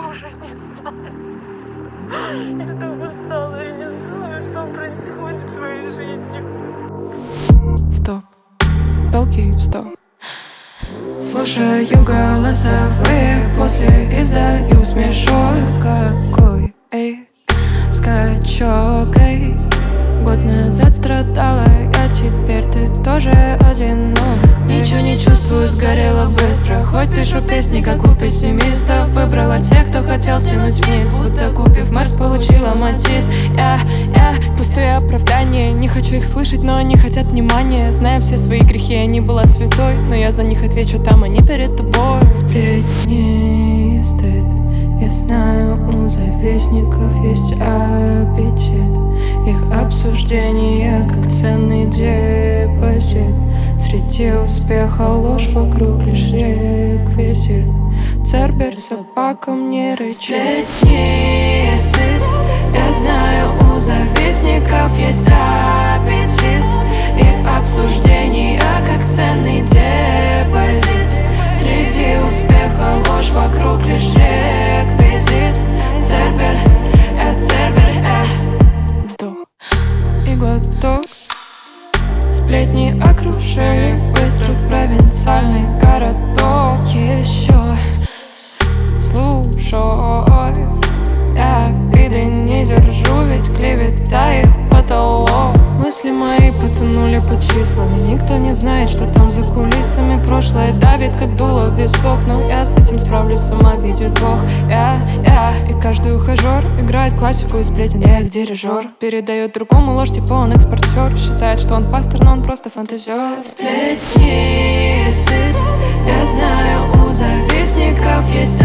уже не знаю. Я так устала, я не знаю, что происходит в своей жизни. Стоп, толки в стоп. Слушаю голосовые, после издаю смешок. Какой, скачок, Год назад страдала я, теперь ты тоже одинок. Ничего не чувствую, сгорела быстро. Хоть пишу песни, как у пессимистов. Выбрала тех, кто хотел тянуть вниз, будто купив Марс, получила Матис. Пустые оправдания, не хочу их слышать, но они хотят внимания. Зная все свои грехи, я не была святой, но я за них отвечу там, они перед тобой. Сплетни и стыд, я знаю, у завистников есть аппетит. Их обсуждение как ценный депозит. Среди успеха ложь, вокруг лишь реквизит. Цербер собакам не рычит. Сплетни и стыд, я знаю, у завистников есть аппетит. Их обсуждение как ценный депозит. Среди успеха ложь, вокруг лишь реквизит. Цербер, вздох и глоток. Сплетни окружили быстро провинциальный городок. Еще слушай, я обиды не держу, ведь клевета их потолок. Мысли мои потонули под числами. Никто не знает, что там за кулисами. Прошлое давит, как дуло в висок. Но я с этим справлюсь, сама видит Бог. И каждый ухажер играет классику из сплетен. Я их дирижер, передает другому ложь, типа он экспортер. Считает, что он пастор, но он просто фантазер. Сплетни и стыд, я знаю, у завистников есть